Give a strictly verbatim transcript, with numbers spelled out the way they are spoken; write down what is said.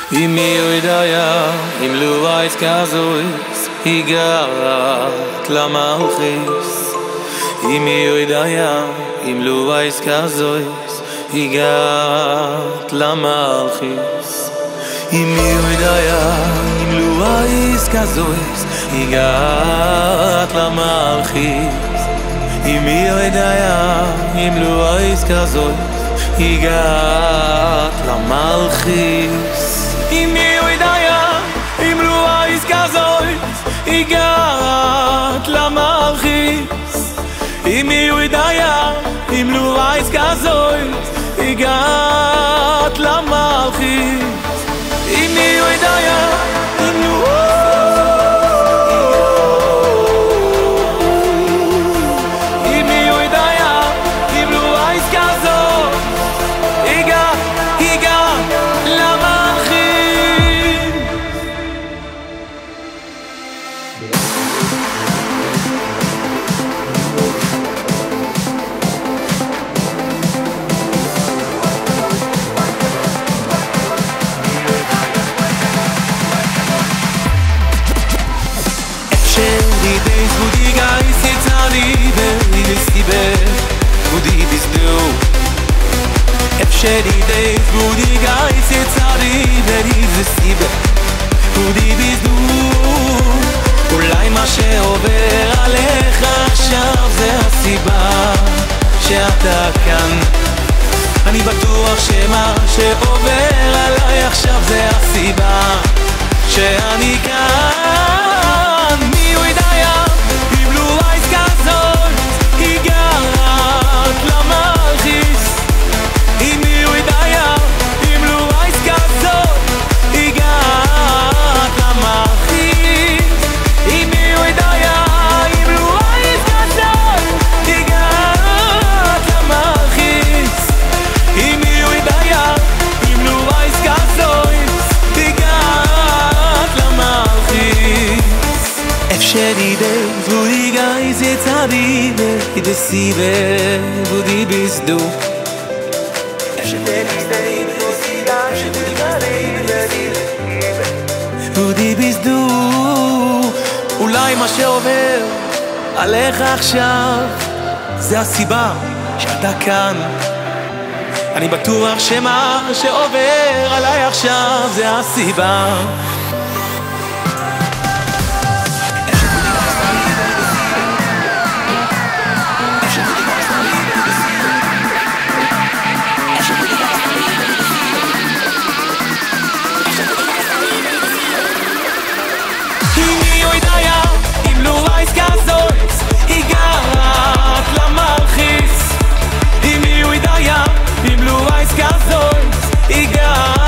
Im mir idaya, im lu weiß kazois, igat la malchis. Im mir idaya, im lu weiß kazois, igat la malchis. Im mir idaya, im lu weiß kazois, igat la malchis. Im mir idaya, im lu weiß kazois, igat la malchis. Im mir idaya, im lu weiß kazois, igat la malchis. Im mir idaya, im lu weiß kazois, igat la malchis. Im mir idaya, im lu Im mir idaya, im lu weiß kazois, igat, igat la malchis. Budi guys, it's a liebe, it's liebe. Budi bist du. Efsheri days, Budi guys, it's a liebe, it's liebe. Budi bist du. אולי מה שעובר עליך עכשיו זה הסיבה שאתה כאן. אני בטוח שמה שעובר עליי עכשיו זה הסיבה שאני כאן. מי הוא ידעיה? Shady days, Budi guys, it's a liebe, it's liebe, Budi bist du. Budi bist du. אולי מה שעובר עליך עכשיו זה הסיבה שאתה כאן. אני בטוח שמה שעובר עליי עכשיו זה הסיבה. Im lu weiß kazois, igat